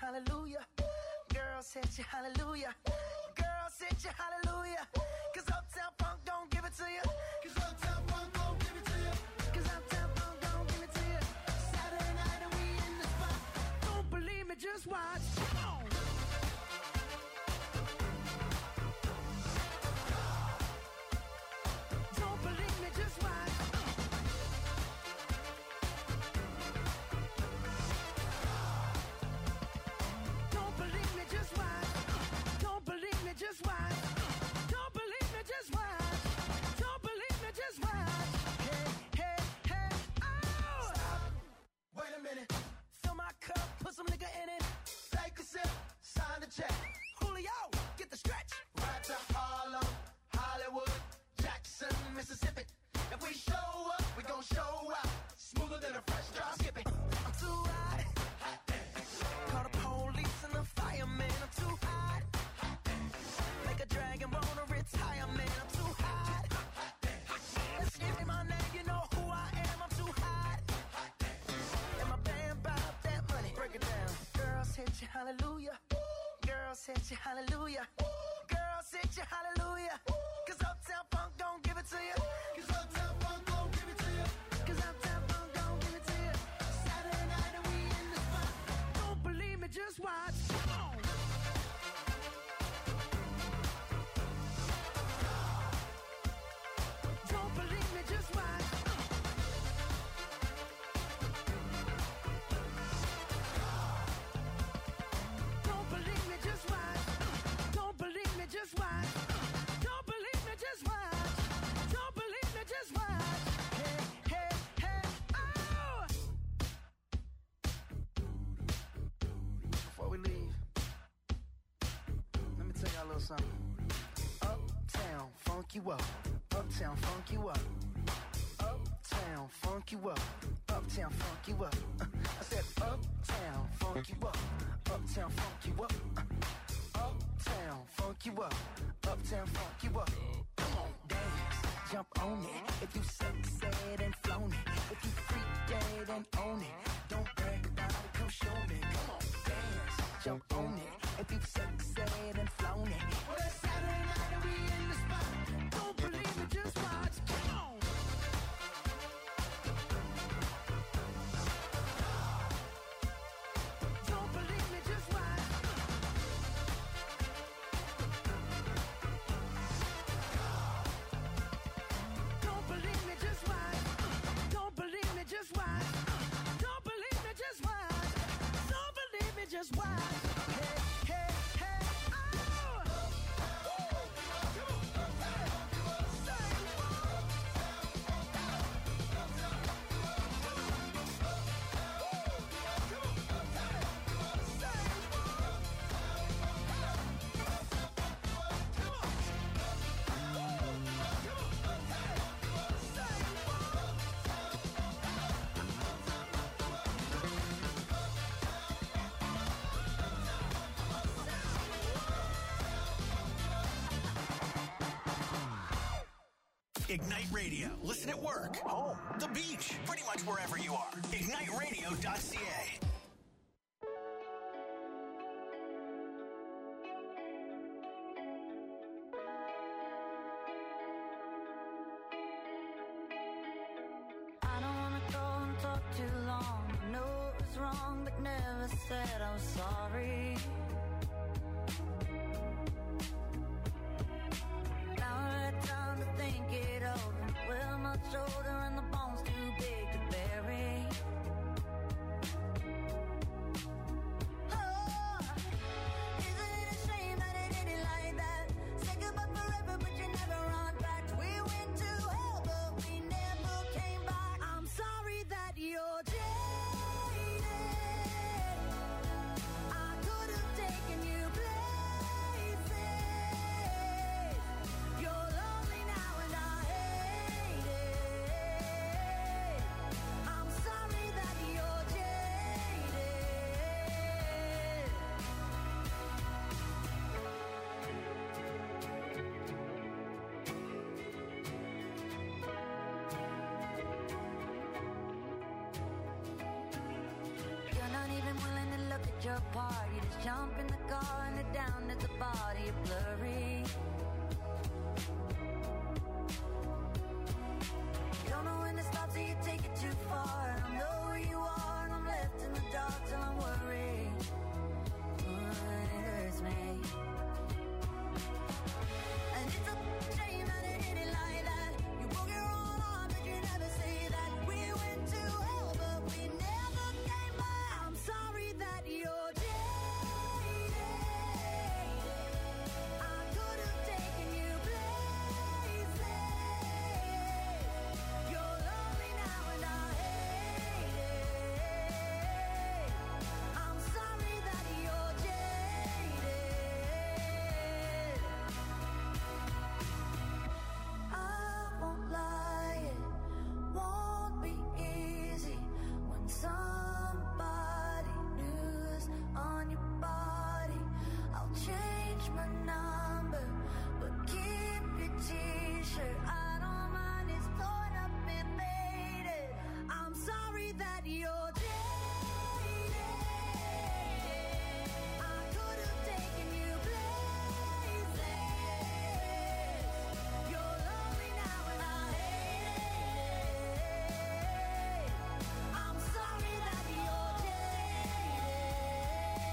hallelujah. Girls hit you hallelujah. Girls hit you hallelujah. Cause Uptown Funk don't give it to you. Cause Uptown Funk don't give it to you. Cause Uptown Funk don't give it to you. Saturday night and we in the spot. Don't believe me, just watch. Come on. Don't believe me, just watch. Don't believe me, just watch. Don't believe me, just watch. Don't believe me, just watch. Don't believe me, just watch. Hey, hey, hey, oh! Stop. Wait a minute. Fill my cup, put some nigga in it. Take a sip, sign the check. Julio, get the stretch. Right to Harlem, Hollywood, Jackson, Mississippi. If we show up, we gon' show out. Smoother than a fresh drop. Skip it. I'm too hot. Hot dance. Call the police and the fireman. I'm too hot. Hot dance. Make a dragon wanna retire, man. I'm too hot. Hot dance. Let's give my name, you know who I am. I'm too hot. Hot dance. And my band bought that money. Break it down. Girls hit you, hallelujah. Girls hit you, hallelujah. Girls hit you, hallelujah. Cause Uptown Funk don't give it to you. Cause Uptown Funk don't give it to you. Cause Uptown Funk don't give it to you. Saturday night and we in the spot. Don't believe me, just watch. Come on. Don't believe me, just watch. Don't believe me, just watch. Don't believe me, just watch. Don't believe me, just watch. Don't believe me, just watch. Hey, hey, hey, oh! Before we leave, let me tell y'all a little something. Uptown, funk you up. Uptown, funk you up. Uptown, funk you up. Uptown, funk you up. I said uptown, funk you up. Uptown, funk you up. Uptown, funk you up. Uptown, funk you up. Come on, dance, jump on it. If you said and flown it. If you freak dead and own it. Don't brag about it, come show me. Come on, dance, jump on it. If you said and flown it. Well, it's Saturday night and we in the spot. Don't believe me, just watch. Come on. Don't believe me, just watch. Don't believe me, just watch. Don't believe me, just watch. Don't believe me, just watch. Don't believe me, just watch. Hey, hey, hey, oh! Ignite Radio. Listen at work, home, the beach, pretty much wherever you are. IgniteRadio.ca. I don't wanna go and talk too long. I know it was wrong, but never said I was sorry. Now I had time to think it over. Well, my shoulder and the bones too big to bury. Oh, isn't it a shame that it ended like that? Say goodbye forever, but you never run back. We went to hell, but we never came back. I'm sorry that you're jaded. I could have taken you places. You're lonely now and I hate it. I'm sorry that you're jaded. You're not even willing to look at your part. You Just jump in the car and head down at the body of blurry. Don't know when to stop till you take it too far. I don't know where you are and I'm left in the dark till I'm worried. It hurts me. And it's a shame that it ended like that. You broke your own heart but you never say that. We went to hell but we never came back. I'm sorry that you're jaded. I could have taken you places. You're lonely now and I hate it. I'm sorry that you're jaded. I won't lie, it won't be easy when somebody new's on your body. I'll change my number, but keep your t-shirt. I don't mind, it's torn up and faded. I'm sorry that you're jaded. I could have taken you places. You're lonely now and I hate it. I'm sorry that you're jaded.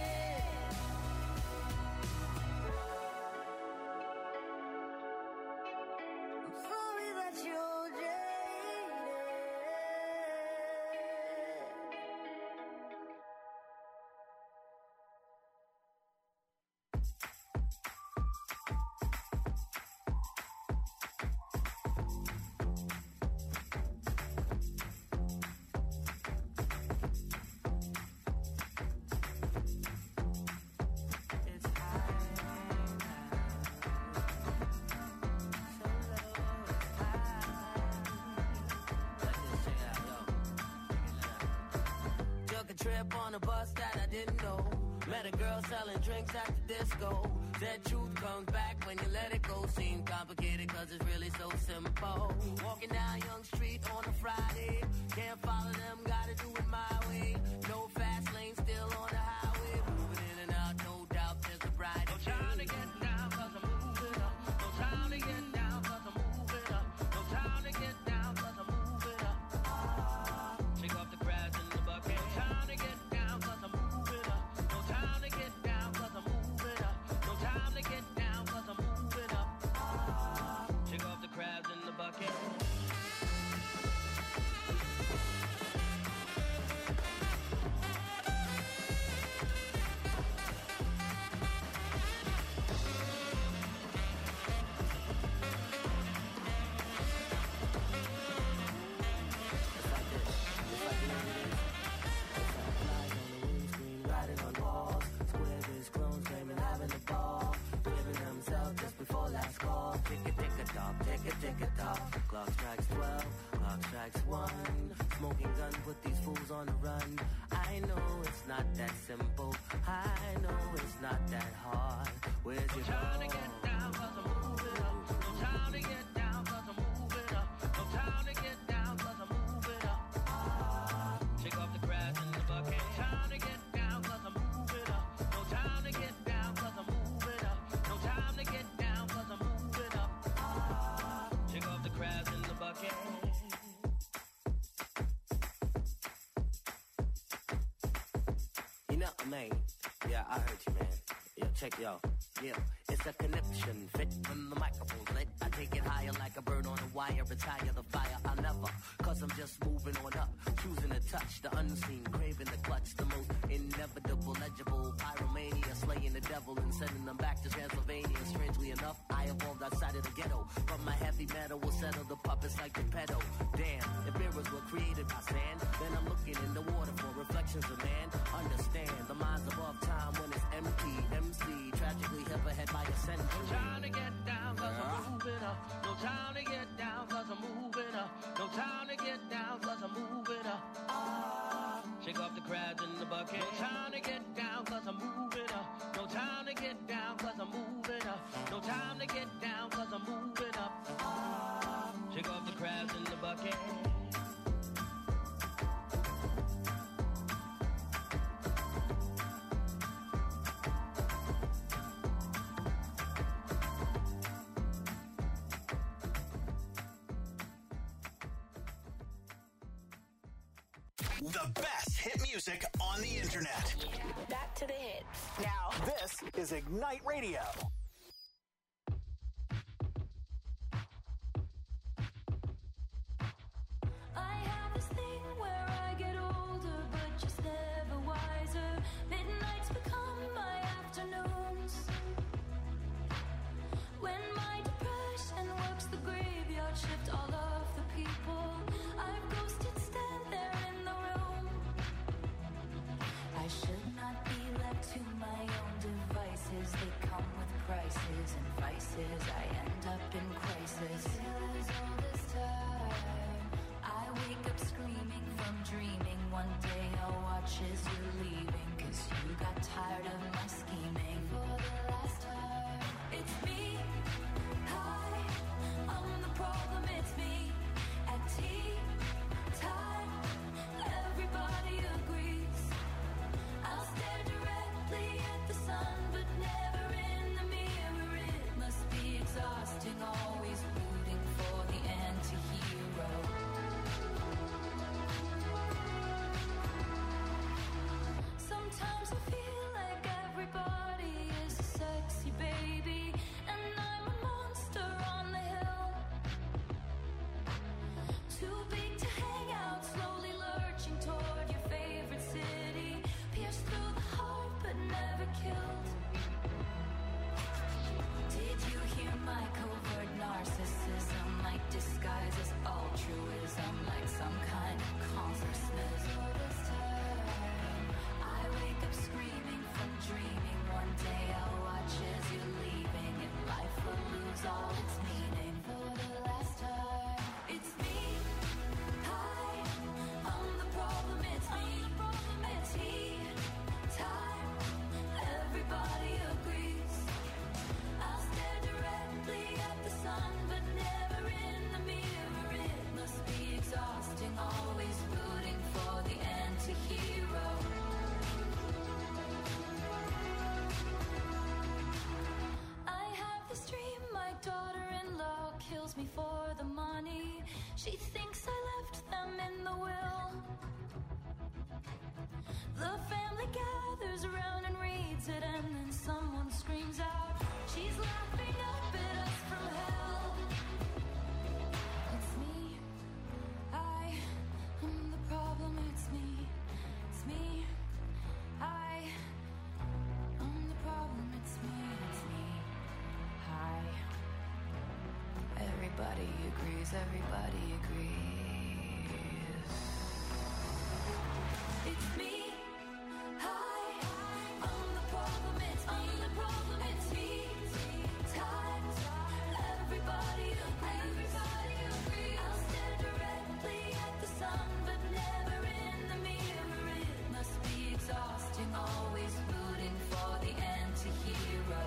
I'm sorry that you're jaded. Took a trip on a bus that I didn't know. Met a girl selling drinks at the disco. Said truth comes back when you let it go. Seemed complicated cause it's really so simple. Walking down Young Street on a Friday. Can't follow them, gotta do it my way. No fast lane, still on the highway. Moving in and out, no doubt there's a bright day. No time to get down cause I'm moving up. No time to get down cause I'm moving up. No time to get down cause I'm moving up. Shake off the crabs in the bucket. No time to get down cause I'm moving up. No time to get down cause I'm moving up. No time to get down cause I'm moving up. Shake off the crabs in the bucket. Riding on walls, square biz clones claiming having a ball, giving themselves just before last call. Tick a tock, tick a tock. Clock strikes 12, clock strikes 1. Smoking gun put these fools on the run. I know it's not that simple. I know it's not that hard. Where's your time to get down cause I'm moving up. No time to get down cause I'm moving up. No time to get down cause I'm moving up. Shake off the crabs in the bucket. No time to get down cause I'm moving up. No time to get down cause I'm moving up. No time to get down cause I'm moving up. Shake off the crabs in the bucket. You know, man. Yeah, I heard you, man. Yo, check yo. Yeah, it's a connection. Fit when the microphone's lit. I take it higher like a bird on a wire. Retire the fire. I'll never. Cause I'm just moving on up. Choosing to touch the unseen. Craving the clutch. The most inevitable, legible. Pyromania. Slaying the devil and sending them back to Transylvania. Strangely enough, I evolved outside of the ghetto. But my heavy metal will settle the puppets like the pedo. Damn, if mirrors were created by sand, then I'm looking in the water for reflections of man. Understand, the mind's above time when it's empty. MC, tragically hip ahead by a century. No time to get down cause I'm moving up. No time to get down cause I'm moving up. No time to get down cause I'm moving up. Shake off the crabs in the bucket. No time to get down cause I'm moving up. No time to get down cause I'm moving up. No time to get down cause I'm moving up. Shake off the crabs in the bucket. The best hit music on the internet. Back to the hits. Now, this is Ignite Radio. I have this thing where I get older, but just never wiser. Midnights become my afternoons. When my depression works the graveyard shift, all of the people I've ghosted stand there in the room. I should not be left to my own devices. They come with prices and vices. I end up in crisis. Still as all this time, I wake up screaming from dreaming. One day I'll watch as you're leaving, 'cause you got tired of my scheming. For the last time, it's me. Hi, I'm the problem, it's me. At tea time, everybody agrees. I'll stare directly at the sun, but never in the mirror. It must be exhausting, always rooting for the anti-hero. Sometimes I feel like everybody is a sexy baby, and I'm a monster on the hill. Too big to hang out, slowly lurching toward your favorite city. Pierced through the heart, but never killed. Did you hear my covert narcissism? Like disguise as altruism, like some kind of consciousness. All this time, I wake up screaming from dreaming. One day I'll watch as you're leaving, and life will lose all its meaning. For the last time, it's me. Hi, I'm the problem, it's me. At tea time, everybody agrees. I'll stare directly at the sun, but never in the mirror. It must be exhausting, always rooting for the anti-hero. I have this dream, my daughter-in-law kills me for the money. She thinks I left them in the will. The family gathers around and reads it, and then someone screams out, she's laughing up at us from hell. It's me. I am the problem, it's me. It's me. I am the problem, it's me. It's me. Hi. Everybody agrees, everybody agrees. It's me. Hi, I'm the problem, it's me. I'm the problem, it's me. Time, everybody agrees. I'll stare directly at the sun, but never in the mirror. It must be exhausting, always rooting for the anti-hero.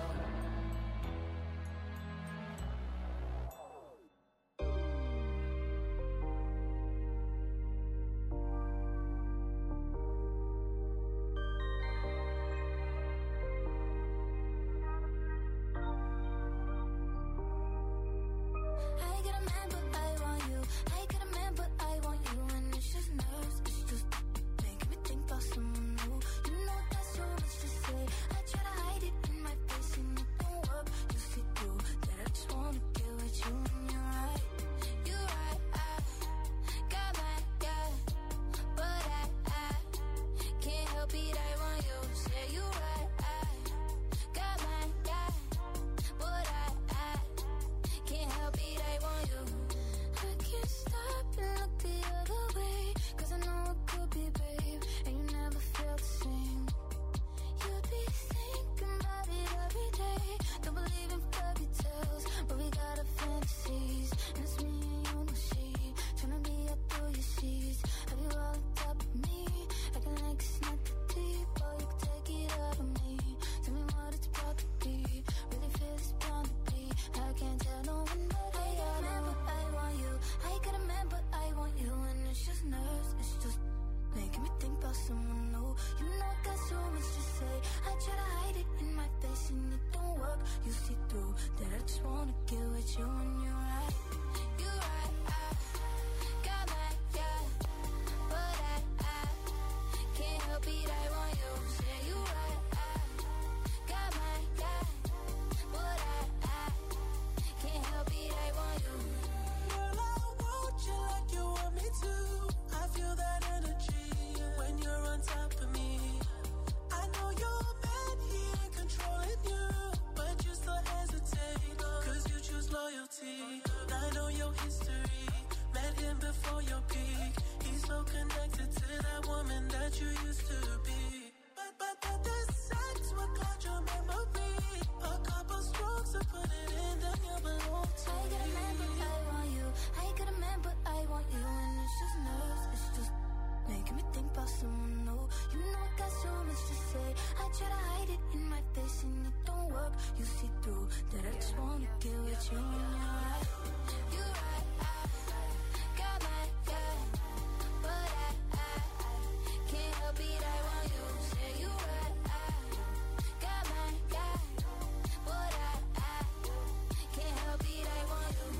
try to hide it in my face and it don't work. You see through that I just wanna get with you when you're right. You right, got my guy, but I can't help it, I want you. Say you right, got my guy, but I can't help it, I want you.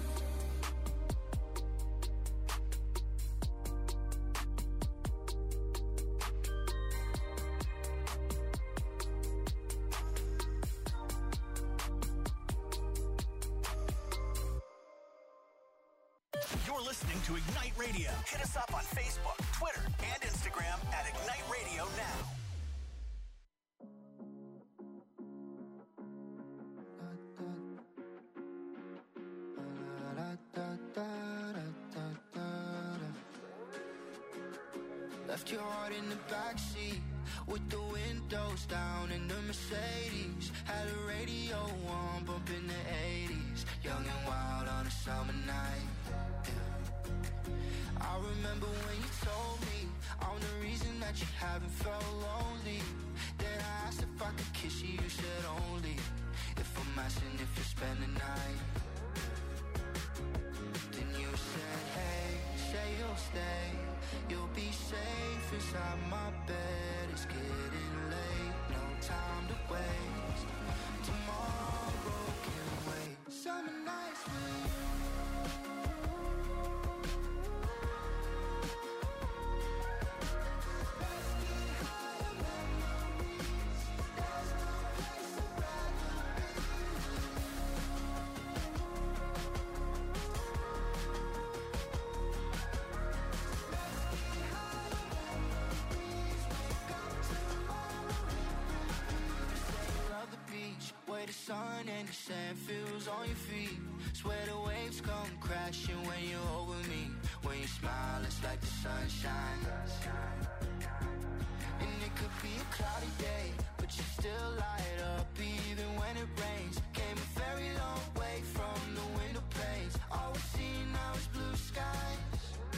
You're listening to Ignite Radio. Hit us up on Facebook, Twitter, and Instagram at Ignite Radio Now. Left your heart in the backseat with the windows down in the Mercedes. Had a radio on, bumping the 80s. Young and wild on a summer night. Yeah. I remember when you told me I'm the reason that you haven't felt lonely. Then I asked if I could kiss you, you said only if I'm asking if you spend the night. Then you said, hey, say you'll stay. You'll be safe inside my bed. It's getting late, no time to waste. Tomorrow can wait. Summer nights with you. Let's get higher memories. There's no place I'd rather be with you. Where the sun and the sand feels on your feet. Swear the waves come crashing when you're over me. When you smile, it's like the sunshine. And it could be a cloudy day, but you still light up even when it rains. Came a very long way from the window panes. All we see now is blue skies.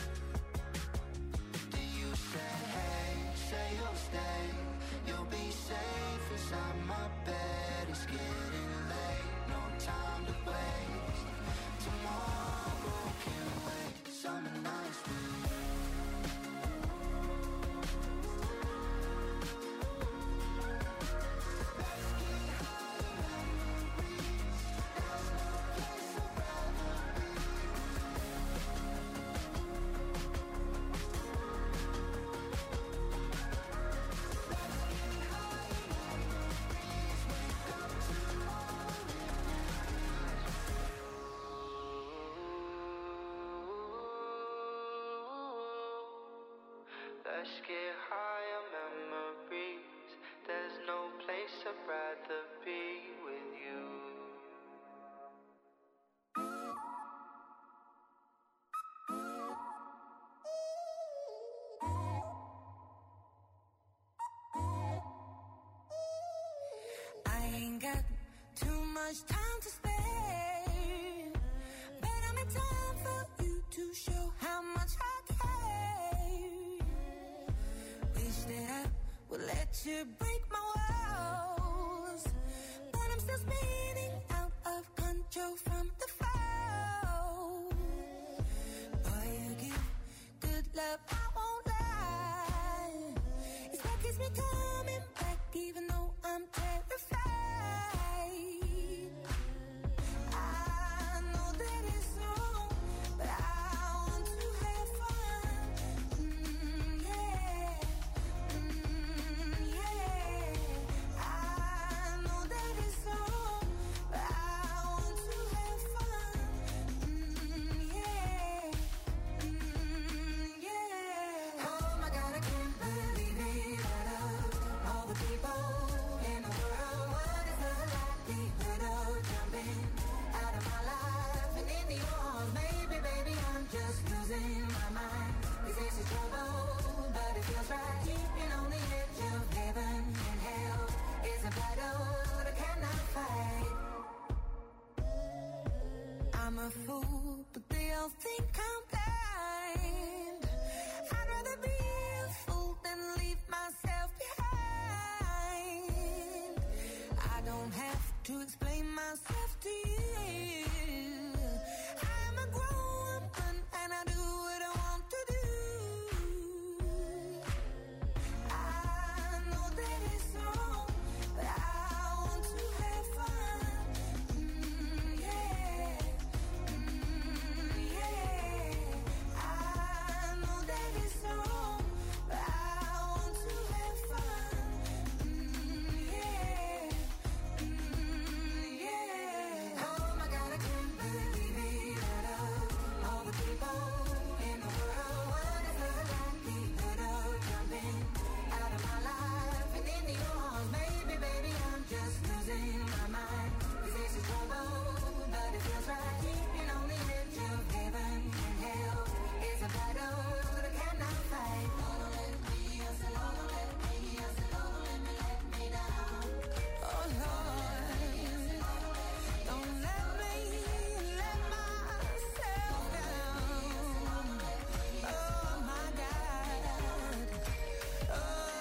Then you said, hey, say you'll stay. You'll be safe inside my bed. It's getting late, no time to waste. Tomorrow can wait. Summer nights with you. Let's get higher memories. There's no place I'd rather be Let's get higher memories. There's no place I'd rather be with you. I ain't got too much time to spare, but I'm in time for you to show how much I care. Wish that I would let you break my walls, but I'm still spinning out of control from the fall. Boy, you give good love, I won't lie. It's what keeps me coming back even though I'm terrified. I know that it's wrong, but I want to have fun. Yeah. Yeah. I know that it's wrong, but I want to have fun. to explain myself to you. I'm a grown woman and I do what I want to do. I know that it's wrong, but I want to have fun. Yeah. Yeah. I know that it's wrong, but I want to have fun. Yeah. Yeah. Oh my God, I can't believe it at all. All the people in the world, what if I like me better jumping out of my life and into your arms, baby, baby, I'm just losing my mind. 'Cause this is trouble, but it feels right. Keeping on the edge of heaven and hell is a battle that I cannot fight. Don't let me, I said, don't let me, I said, don't let me down. Oh Lord, don't let me let myself down. Oh my God. Oh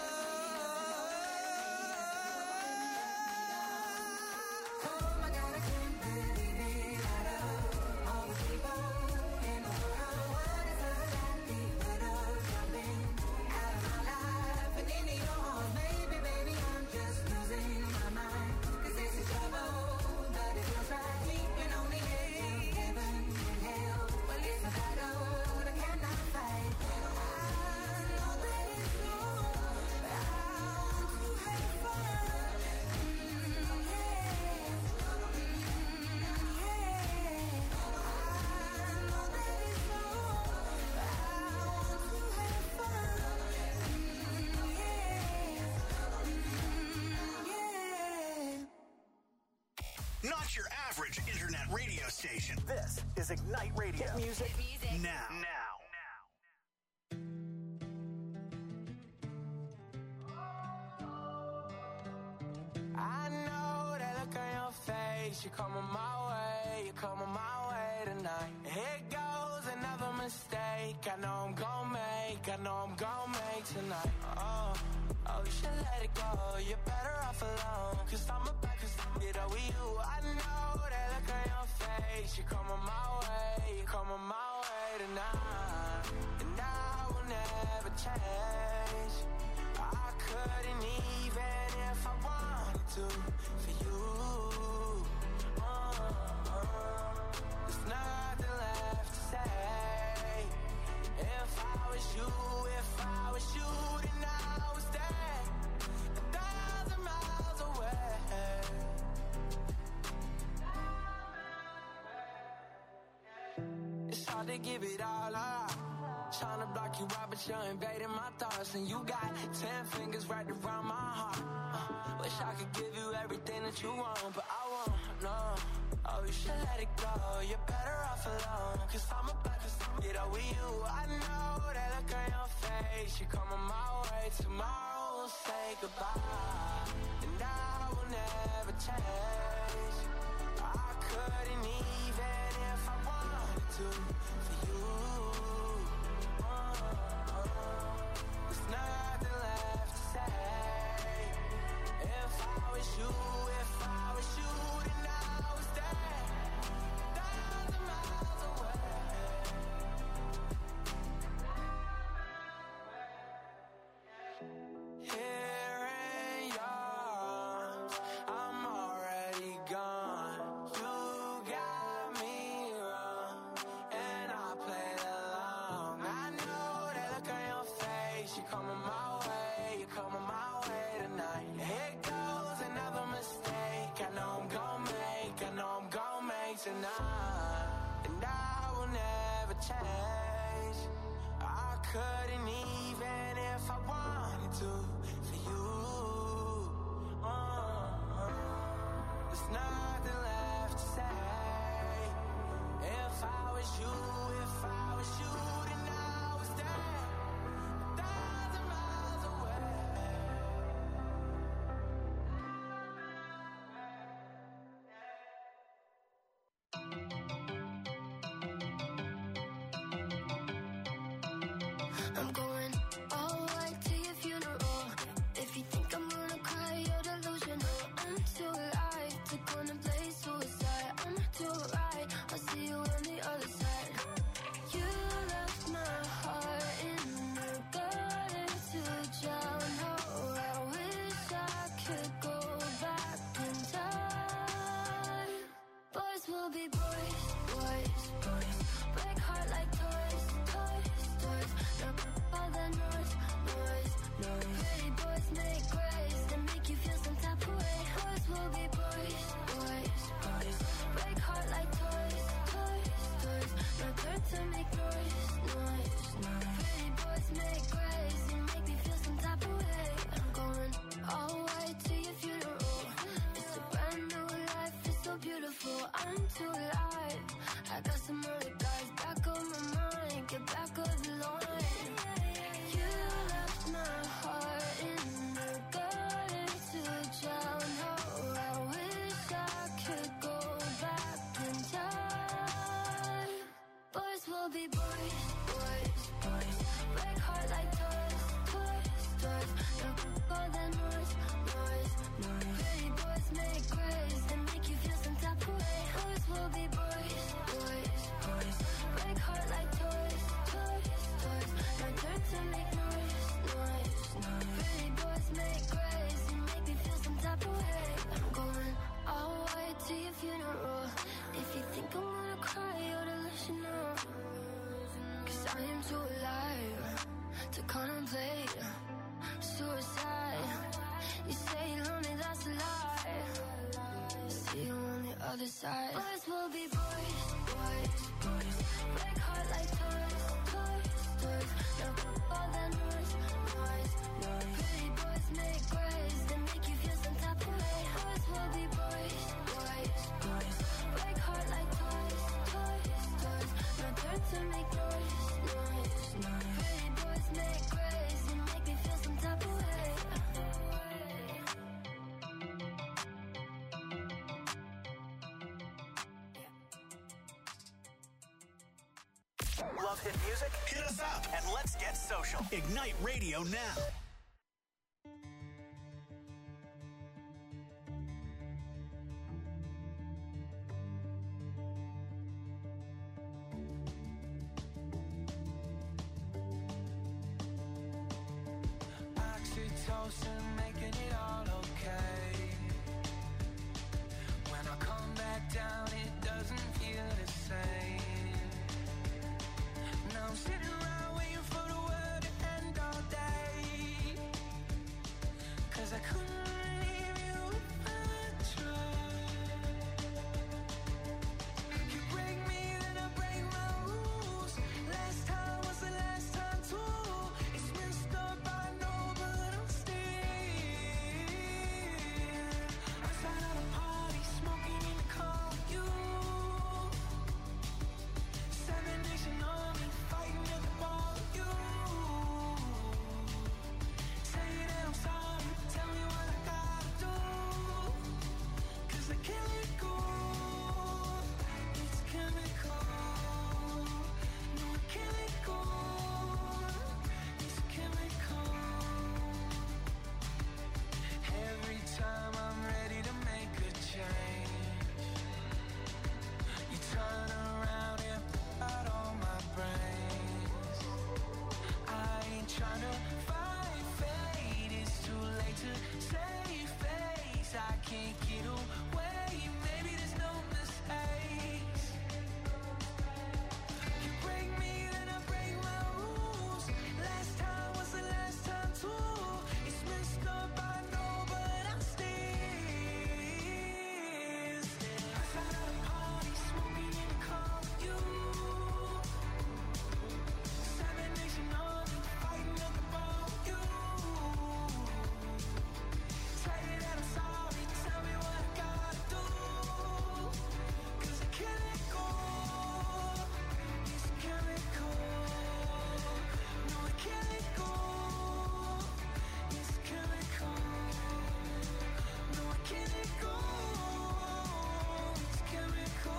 my God, I can't believe it at all. All the people in the world, what if I like me better jumping out of my life and into your arms, baby, baby, I'm just losing my mind. 'Cause this is trouble, but it feels right. Keeping on the edge of heaven and hell. Well, it's a battle that I cannot fight. I know that it's wrong, but I want to have fun. Not your average internet radio station. This is Ignite Radio. Music. Now. I know that look on your face. You're coming my way. You're coming my way tonight. Here goes another mistake. I know I'm gonna make. I know I'm gonna make tonight. Oh, you should let it go. You're better off alone. 'Cause I'm about to get over you. I know that look on your face. You're coming my way. You're coming my way tonight. And I will never change. I couldn't even if I wanted to for you. There's nothing left to say. If I was you, then I was there 1,000 miles away. It's hard to give it all up. Trying to block you out, but you're invading my thoughts. And you got 10 fingers right around my heart. Wish I could give you everything that you want, but I won't, no. Oh, you should let it go. You're better off alone. 'Cause I'm about to get over you. I know that look on your face. You're coming my way. Tomorrow we'll say goodbye. And I will never change. I couldn't even if I wanted to for you. There's nothing left to say. If I was you, then I was there 1,000 miles away. Here in your arms, I'm already gone. You got me wrong, and I played along. I know that look on your face. You're coming my way. You're coming my way tonight. Here goes another mistake. I know I'm gonna make. I know I'm gonna make tonight. And I will never change. I couldn't even if I wanted to for you. There's nothing left to say. If I was you, then I was there 1,000 miles away. I'm going all white to your funeral. If you think I'm gonna cry, you're delusional. I'm too alive to go too alive to contemplate suicide. You say you're lonely, that's a lie. See you on the other side. Boys will be boys, boys, boys. Break heart like toys, toys, toys. No all that noise, noise, noise. Pretty boys make grace, they make you feel some type of way. Boys will be boys, boys, boys. Break heart like toys, toys, toys. No turn to make noise, noise, noise. Pretty boys make grace, they make me feel some type of way. Love hit music? Hit us up and let's get social. Ignite Radio now. Oxytocin, making it all okay. When I come back down, it doesn't feel the same. Now I'm sitting around waiting for the world to end all day. 'Cause I couldn't leave you if I tried. You break me, then I break my rules. Last time was the last time too. It's messed up, I know, but I'm still outside of the party, smoking in the car with you. 7 Nation Army, fighting at the bar with you. Say that I'm sorry, tell me what I gotta do. 'Cause I can't let go. It's chemical. No, I can't let go. It's chemical. Every time I'm ready to make a change, you turn around and put out all my brains. I ain't trying to fight fate, it's too late to save face. I can't get away, maybe there's no mistakes. You break me, then I break my rules. Last time was the last time too. It's messed up, I know, but I'm still outside of the party, smoking in the car with you. 7 Nation Army, fighting at the bar with you. Say that I'm sorry, tell me what I gotta do. 'Cause I can't let go. It's chemical. No, I can't let go. It's chemical. No, I can't let go. It's chemical.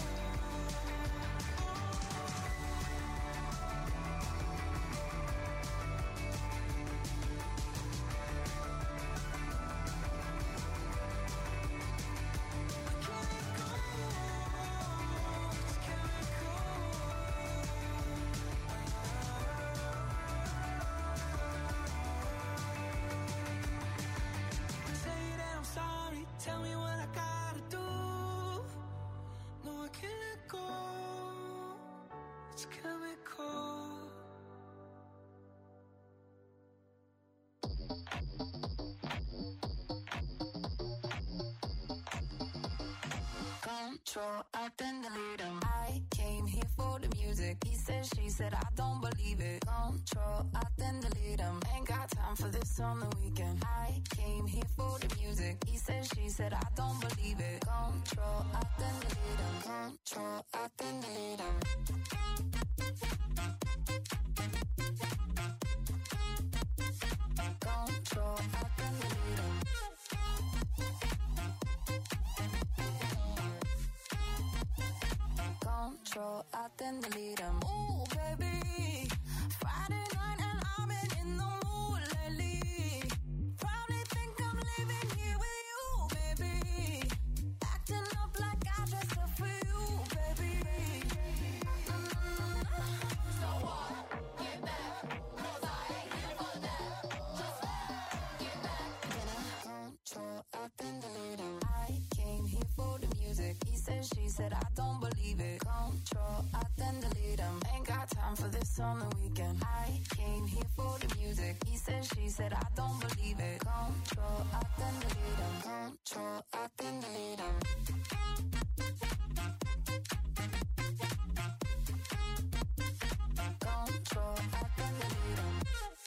Say that I'm sorry, tell me what I gotta do. No, I can't let go. It's chemical. Control, I then delete him. I came here for the music. He said, she said, I don't believe it. Control, I then delete him. Ain't got time for this on the weekend. I came here for the music. He said, she said, I don't believe it. Control, I then delete him. Control, I then delete him. Control, I then delete him. Control, I then delete him. Ooh, baby, Friday night and I've been in the mood lately. Probably think I'm living here with you, baby. Acting up like I dressed up for you, baby. So what? Get back, 'cause I ain't here for that. Just get back. Control, I then delete him. I came here for the music. He said, she said, I don't believe it. Control, I then delete time for this on the weekend. I came here for the music. He said, she said, I don't believe it. Control, I then delete him. Control, I then delete him. Control, I then delete him.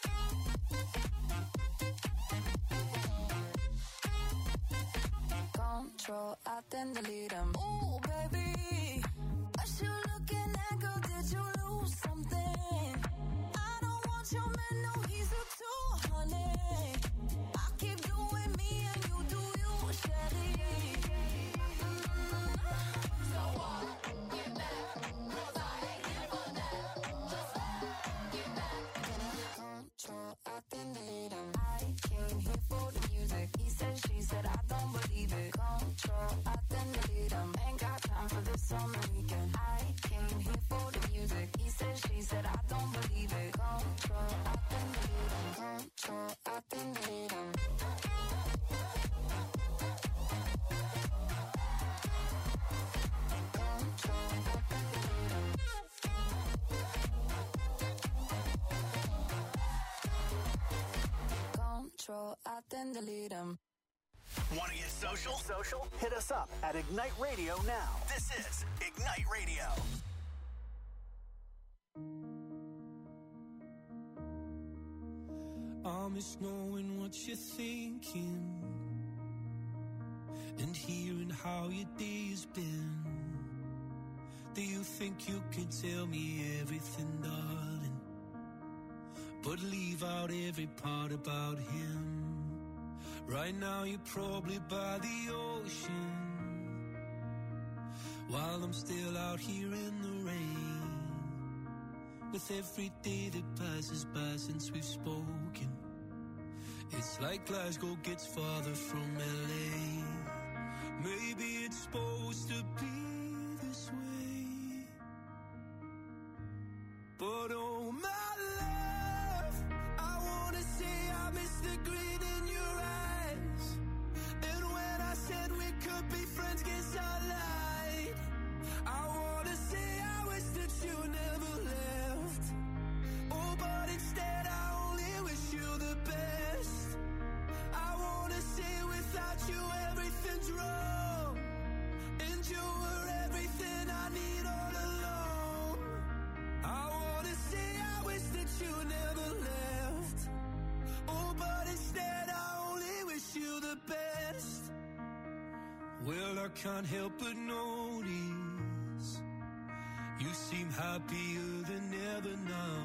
Control, I then delete him. Ooh, baby, what you looking at, girl? Did you lose something? I don't want your man, no, he's a 200. I keep doing me and you do you, Shelly. So what? Get back, 'cause I ain't here for that. Just get back. Control, I then delete him. I came here for the music. He said, she said, I don't believe it. Control, I then delete him. Ain't got time for this on the weekend. I came here for the music. He said, she said, I don't believe it. Control, I then delete him. Control, I then delete him. Control, I then delete him. Control, I then delete him. Want to get social? Hit us up at Ignite Radio now. This is Ignite Radio. I miss knowing what you're thinking and hearing how your day's been. Do you think you can tell me everything, darling, but leave out every part about him? Right now you're probably by the ocean, while I'm still out here in the rain. With every day that passes by since we've spoken, it's like Glasgow gets farther from LA. Maybe it's supposed to be this way, but oh my love, I wanna say I miss the green in your eyes. And when I said we could be friends, guess I lied. I wanna say I wish that you never left. Oh, but instead I only wish you the best. I wanna say without you everything's wrong, and you were everything I need all along. I wanna say I wish that you never left. Oh, but instead I only wish you the best. Well, I can't help but notice you seem happier than ever now.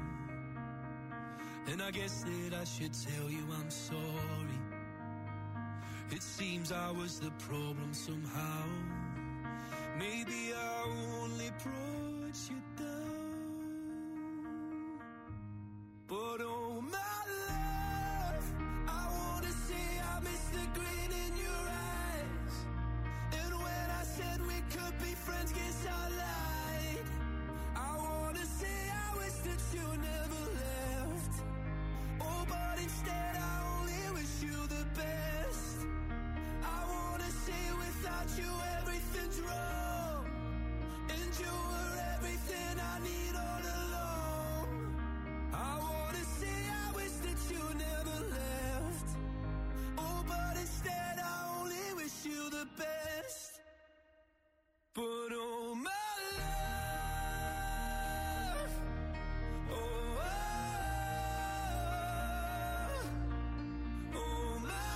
And I guess that I should tell you I'm sorry. It seems I was the problem somehow. Maybe I only brought you down. But oh my love, I wanna say I miss the green in your eyes. And when I said we could be friends, guess I lied. I wanna say I wish that you never left. Oh, but instead I only wish you the best. I wanna say without you everything's wrong, and you were everything I need all along. I wanna say I wish that you never left. Oh, but instead I only wish you the best. But oh my love, oh, oh my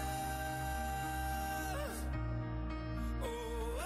love, oh,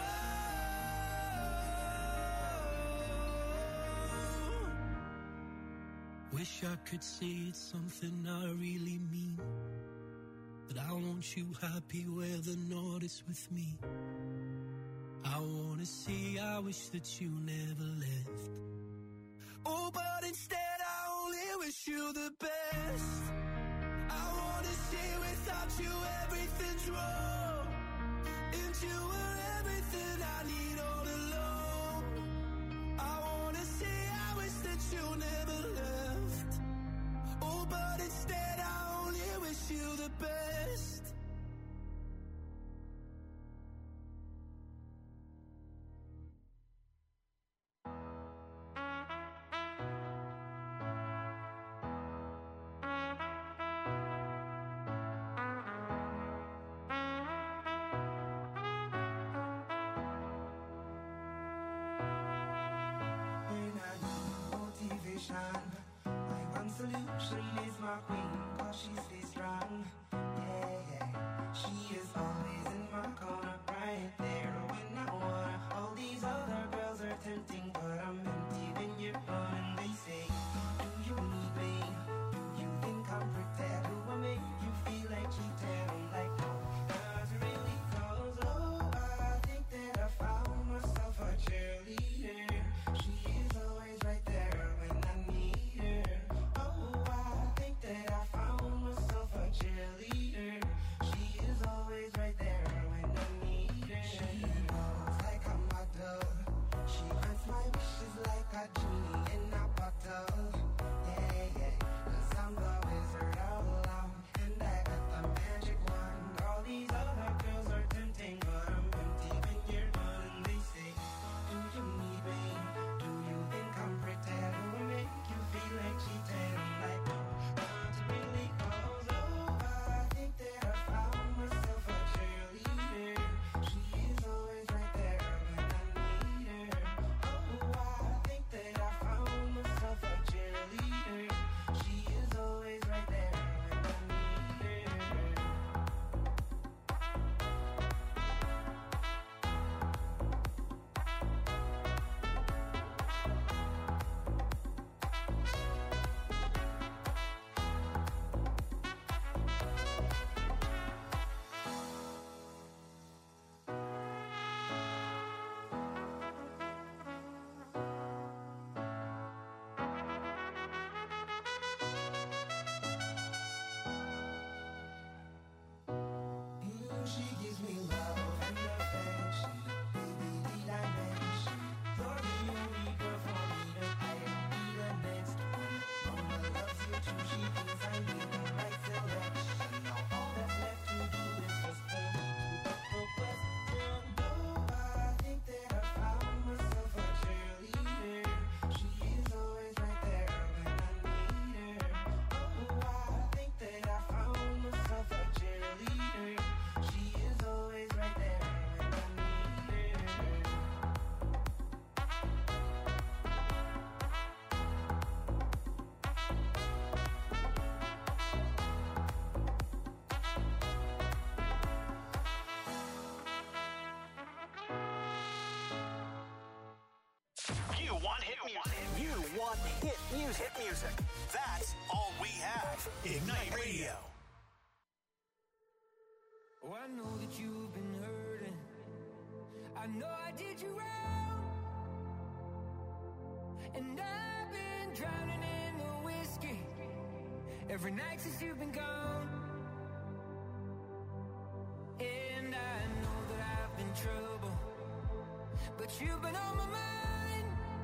wish I could say it's something I really mean, that I want you happy where the north is with me. I wanna say I wish that you never left. Oh, but instead I only wish you the best. I wanna say without you everything's wrong, and you were everything I need all along. I wanna say I wish that you never left. Oh, but instead I only wish you the best. solution. My one solution is my queen, cause she stays strong. Yeah, yeah. She is always in my corner, right there when I wanna. All these other girls are tempting, but I'm empty when you're gone. And they say, do you need me? Do you think I'm pretend? Do I make you feel like cheating? I'm like, no, not really, cause oh, I think that I found myself a cheerleader. She is always right there when I need her. Oh, I think that I found myself a cheerleader. She is always right there when I need her. She knows like a model. She grants my wishes like a genie in a bottle. Yeah, yeah, 'cause I'm the wizard all along, and I got the magic wand. All these other girls are tempting, but I'm empty when you're gone. And they say, do you need me? Do you think I'm pretend? Do I make you feel like cheating? I'm like, no, not really, cause oh, I think that I found myself a cheerleader. She is always right there when I need her. Oh, I think that I found myself a cheerleader. She is always right there when I need her. She gives me love and affection, baby, need I mention? You're the only girl for me tonight, be the next one. Mama loves you too, she thinks I made the right selection. Now all that's left to do is just the question. Oh, I think that I found myself a cheerleader. She is always right there when I need her. Oh, I think that I found myself a cheerleader. She is always right there when I need her. You want hit music. You want hit music. Hit music. That's all we have. Ignite Radio. Oh, I know that you've been hurting. I know I did you wrong. And I've been drowning in the whiskey every night since you've been gone. And I know that I've been trouble, but you've been on my mind.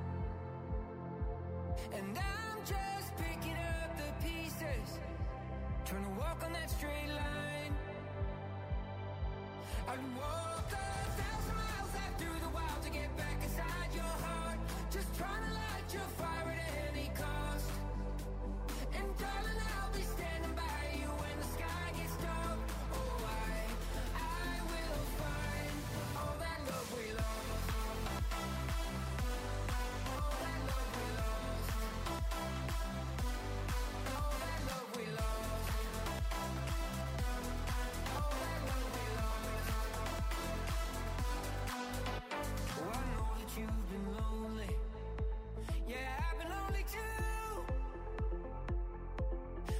And I'm just picking up the pieces, trying to walk on that straight line. I'd walk 1,000 miles out through the wild to get back inside your heart, just trying to light your fire at any cost. And darling, I'll be standing by you when the sky gets dark. Oh, I will find all that love we lost. All that love we lost. All that love we lost. All that love we lost. Oh, I know that you've been lonely. Yeah, I've been lonely too.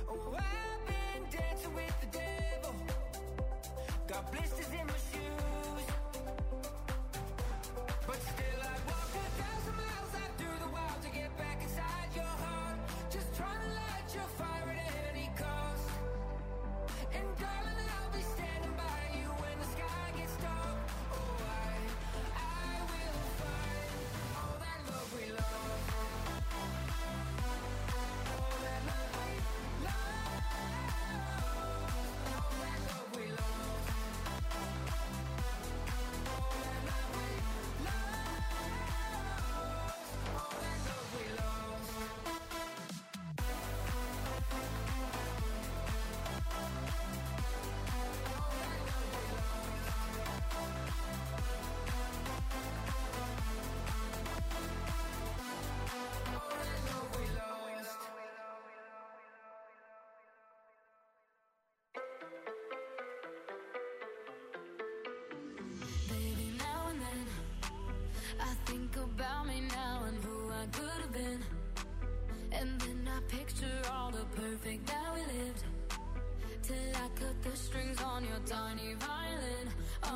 think about me now and who I could have been. And then I picture all the perfect that we lived. Till I cut the strings on your tiny violin.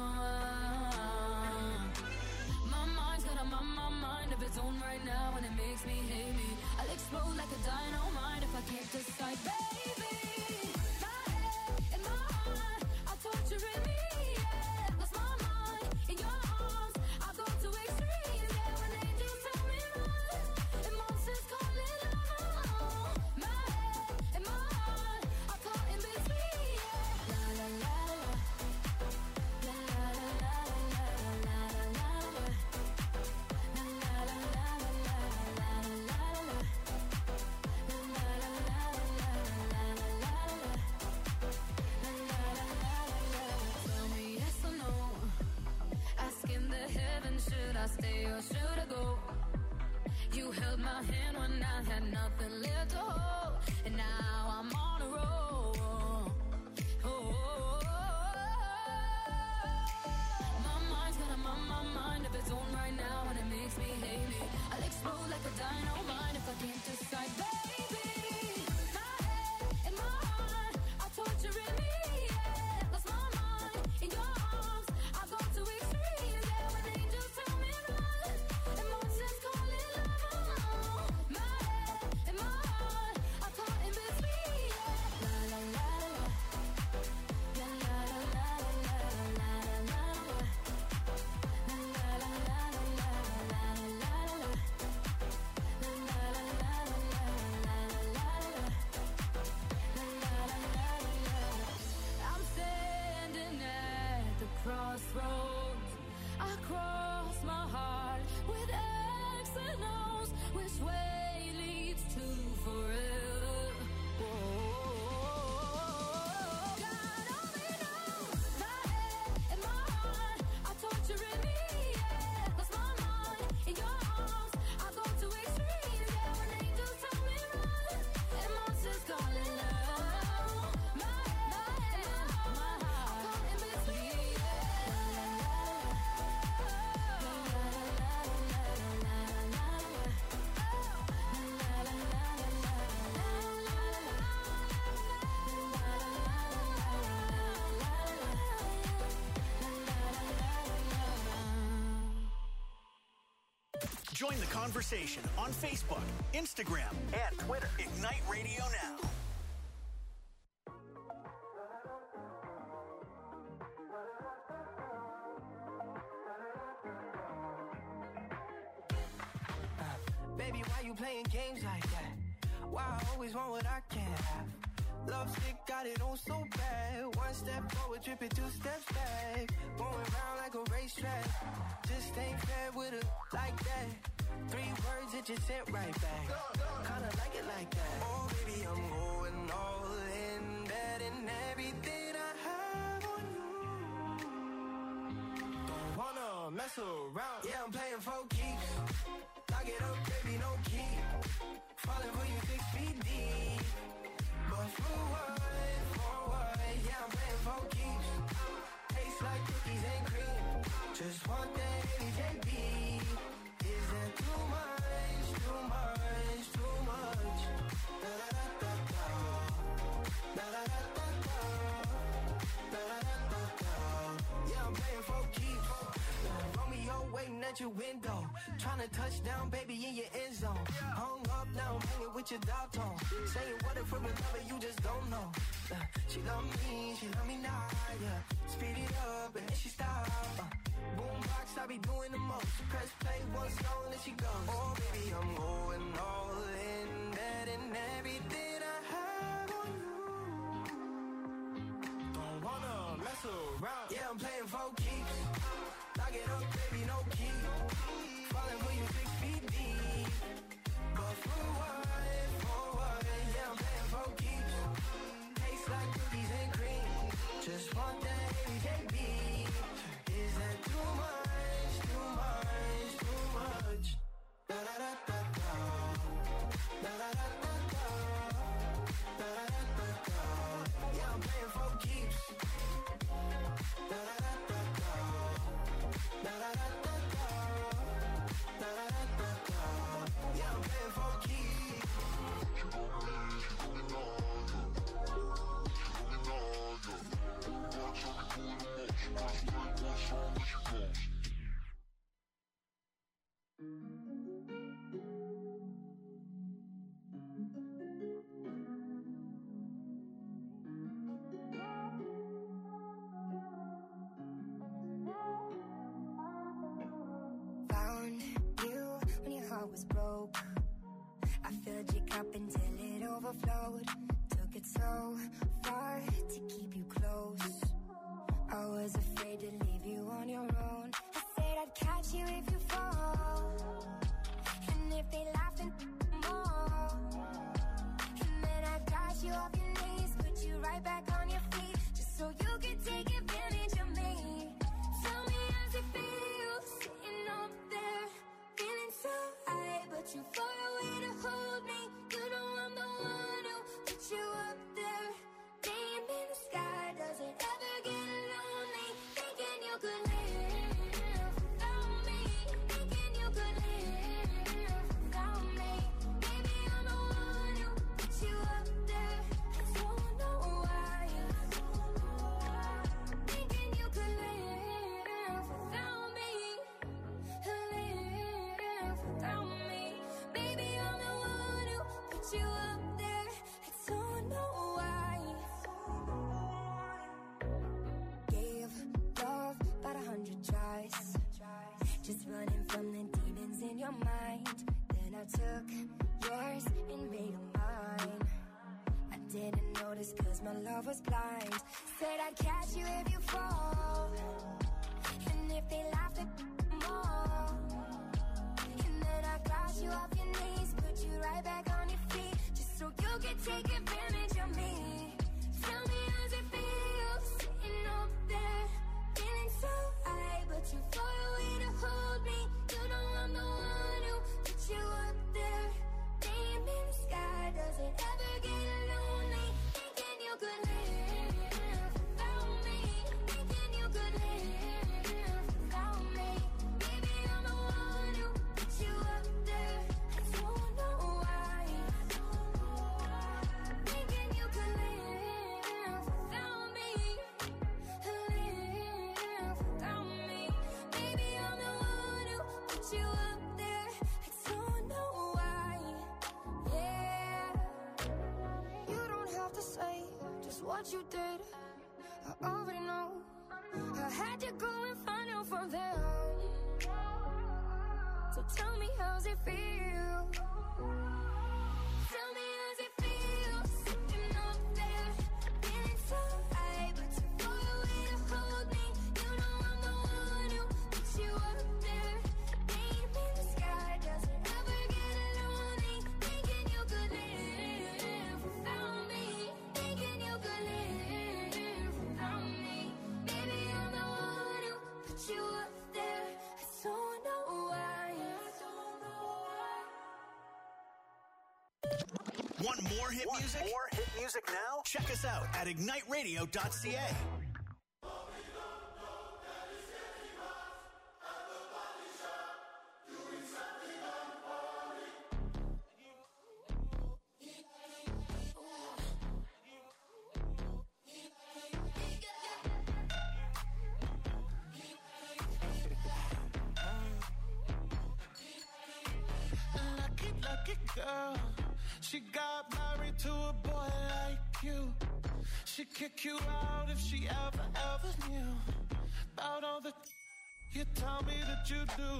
My mind's got a mind of its own right now, and it makes me hate me. I'll explode like a dynamite if I can't decide, baby. My head and my heart are torturing me. Yeah, lost my mind in your arms. I go to extremes. Yeah, when angels tell me run, and monsters call it love. My head and my heart are caught in between. Yeah, la la la la, la la la la la la la. Should I stay or should I go? You held my hand when I had nothing left to hold, and now I'm on a roll. My mind's got a mind of its own right now, and it makes me hate me. I'll explode like a dynamite if I can't decide, baby. My head and my heart are torturing me. Yeah, lost my mind in your arms. I go to extremes. Yeah, when angels tell me run, and monsters call it love. My head and my heart are caught in between. Yeah, la la la la, la la la la la la la la. I'm standing at the crossroads. I cross my heart with X and O's. Which way leads to forever? God only knows. My head and my heart are torturing me. Yeah, lost my mind in your arms. I go to extremes. Yeah, when angels tell me run, and monsters call it love. My head and my heart are caught in between. Join the conversation on Facebook, Instagram, and Twitter. Ignite Radio Now. Baby, why you playing games like that? Why I always want what I can't have? Love sick, got it on so bad. One step forward, tripping 2 steps back. Going round like a racetrack. Just ain't fair with her like that. 3 words, it just sent right back. Kinda like it like that. Oh, baby, I'm going all in. Betting everything I have on you. Don't wanna mess around. Yeah, I'm playing for keeps. Lock it up, baby, no key. Falling for you 6 feet deep. But for what? Yeah, I'm playing for keeps. Taste like cookies and cream. Just want that AJB. Is that too much? Too much? Too much? Da da da da da. Da da da da da. Da da da da da. Yeah, I'm playing for keeps. Romeo waiting at your window. Tryna touch down, baby, in your end zone. Hung up now, I'm hanging with your dog tone. Saying what if we're in love and you just don't know. She love me now, yeah. Speed it up and then she stop. Boombox, I be doing the most. Press play one song and then she goes. Oh, baby, I'm going all in. Betting everything I have on you. Don't wanna mess around. Yeah, I'm playing for keeps. Lock it up, baby, no key. Falling for you 6 feet deep. But for what? Yeah, I'm playing for keeps. Taste like cookies and cream. Just want that AJB. Is that too much? Too much? Too much? Da da da da da. Da da da da da. Da da da da da. Yeah, I'm playing for keeps. Da da da da da. Da da da da da. Found you when your heart was broke. I filled your cup until it overflowed. Took it so far to keep you close. I was afraid to leave you on your own. I said I'd catch you if you fall, and if they laugh then more. And then I got you off your knees, put you right back on your feet, just so you could take advantage of me. Tell me how's it feel, sitting up there, feeling so high, but you far away to hold me. You know I'm the one who put you up there. Name in the sky, does it ever get lonely? Thinking you could live without me. Thinking you could live without me. Maybe I'm the one who put you up there. I don't know why. Thinking you could live without me. Live without me. Maybe I'm the one who put you up there. I don't know why. Gave love about 100 tries, just running from the demons in your mind. Then I took yours and made them mine. I didn't notice cause my love was blind. Said I'd catch you if you fall, and if they laugh at more. And then I got you off your knees, put you right back on your feet, just so you could take advantage of me. Tell me how's it feel, sitting up there, feeling so high, but you far away to hold me. You know I'm the one who put you up there. Name in the sky, does it ever get lonely? Thinking you could live without me. Thinking you could live without me. Maybe I'm the one who put you up there. I don't know why. Thinking you could live without me. Live without me. Maybe I'm the one who put you up there. I don't know why. Yeah. You don't have to say just what you did. I already know. I had to go and find out from them. So tell me how's it feel? Tell me how's it feel, sitting up there, feeling so high, but you far away to hold me. You know I'm the one who put you up there. Name in the sky, does it ever get lonely? Thinking you could live without me. Thinking you could live without me. Maybe I'm the one who put you up there. I don't know why. I don't know why. Want more hit music? More hit music now? Check us out at igniteradio.ca. Lucky girl, she got married to a boy like you. She'd kick you out if she ever knew about all the you tell me that you do.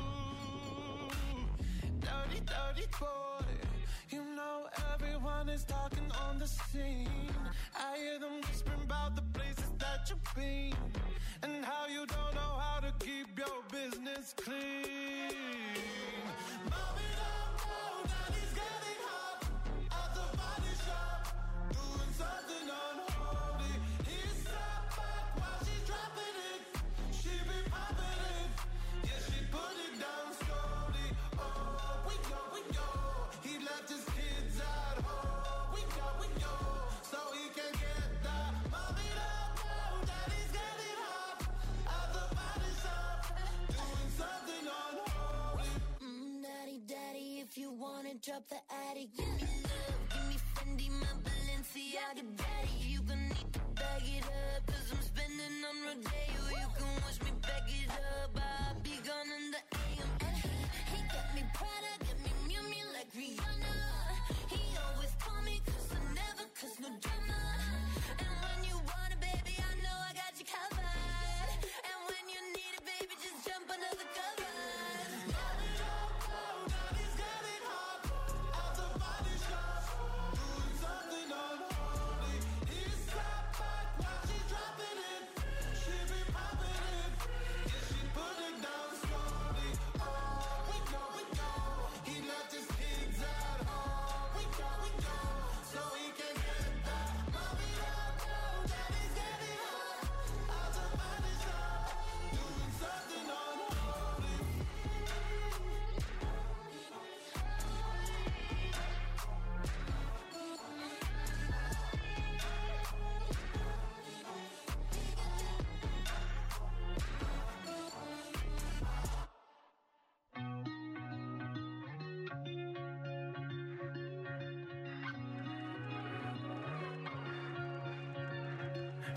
Dirty, dirty boy, you know everyone is talking on the scene. I hear them whispering about the places that you've been and how you don't know how to keep your business clean. Mommy, don't know that he's getting hot at the body shop, doing something unholy. He sat back while she's dropping it. She be popping it, yeah, she put it down slowly. Oh, we go. He left his kids at home. We go, so he can get that. Mommy, don't know that he's getting hot at the body shop, doing something unholy. Daddy, if you wanna drop the attic, give me love, give me Fendi, my Balenciaga daddy. You gon' need to bag it up, cause I'm spending on Rodeo.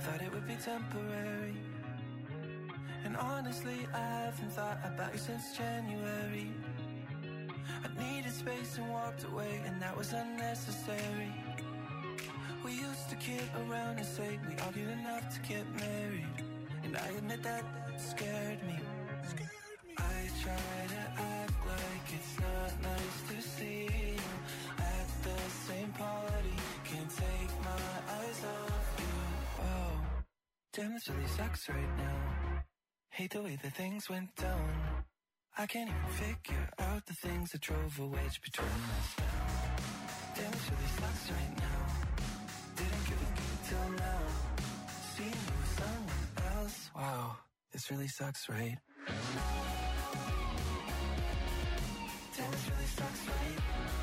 thought it would be temporary. And honestly, I haven't thought about you since January. I needed space and walked away, and that was unnecessary. We used to kid around and say we argued enough to get married, and I admit that scared me. I try to act like it's not nice to see you at the same party. Can't take my eyes off you. Oh, damn, this really sucks right now. Hate the way that things went down. I can't even figure out the things that drove a wedge between us now. Damn, this really sucks right now. Didn't give a good till now. Seeing you with someone else. Wow, this really sucks, right? Damn, this really sucks, right?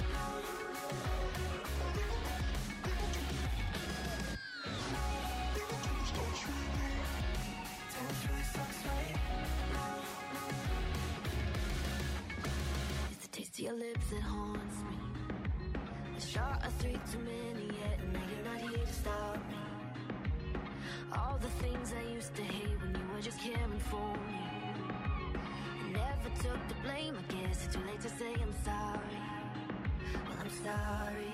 Damn, this really sucks, right? It's the taste of your lips that haunts me. A shot of 3 too many yet, and now you're not here to stop me. All the things I used to hate when you were just caring for me. I never took the blame, I guess it's too late to say I'm sorry. Well, I'm sorry.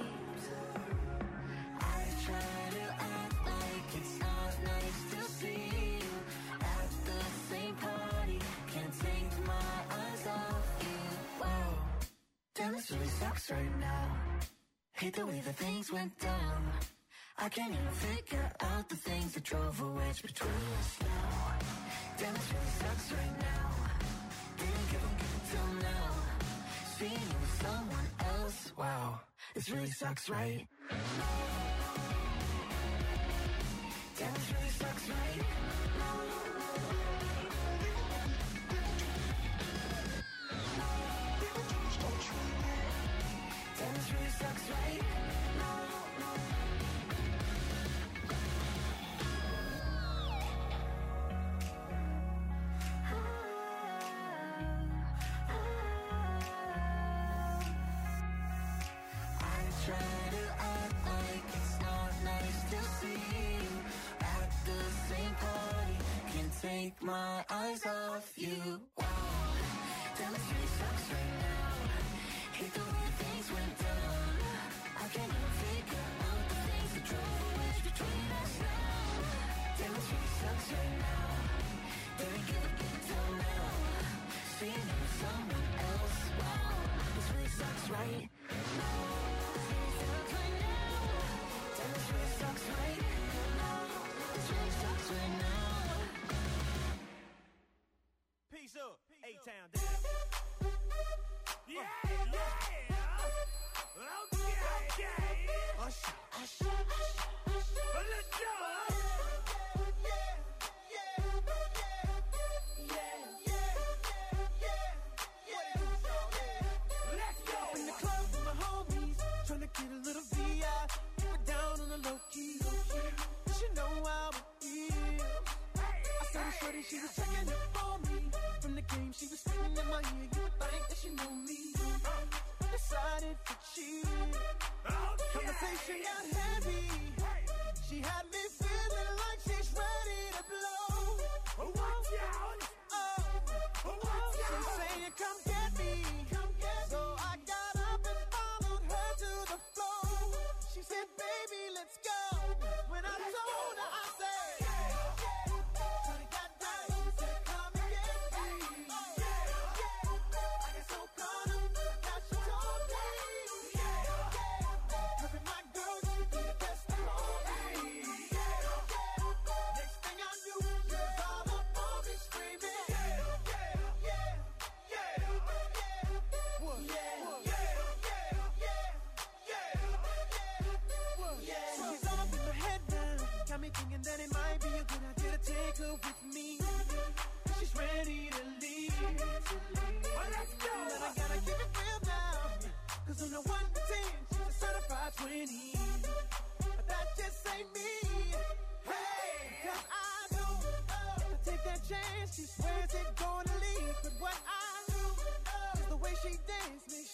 I try to act like it's not nice to see you at the same party. Can't take my eyes off you. Wow, damn, this really sucks right now. Hate the way that things went down. I can't even figure out the things that drove a wedge between us now. Damn, this really sucks right now. Didn't give a good till now. Seeing you with someone else. Wow, this really sucks, right? Damn, this really sucks, right? Damn, this really sucks, right? Take my eyes off you. Wow, damn, it really sucks right now. Hate the way things went down. I can't even figure out the things that drove a wedge between us now. Damn, it really sucks right now. Didn't give a good till now. Seeing you with someone else. Wow, this really sucks right now. This really sucks right now. Damn, this really sucks right now. This really sucks right now. Peace up, A-Town down. Yeah, yeah. Okay. Usher. Let's go. Let's go. In the club with my homies, trying to get a little VI. Keep it down on the low key. She know how it feels. I saw the shorty, she was checking up on me. From the game, she was spitting in my ear. You would think that she knew me. Decided to cheat. Conversation got heavy. She had me feeling like she's ready to blow. Watch out! She's saying, "Come get me." So I got up and followed her to the floor. She said, "Baby, let's go." When I told her, I said, "Shorty got down." She said, "Come and get me." I get so caught up, now she told me. Her and my girl, she be the best around me. Next thing I knew, she was all up on me screaming. She's all up in my head now. Got me thinking that it might be a good idea to take her with me. She's ready to leave. Let's go. But I gotta keep it real now. Cause on the 1 to 10, she's a certified 20. But that just ain't me. Hey, cause I know if I take that chance, she swears it's gonna leave. But what I do is the way she dance makes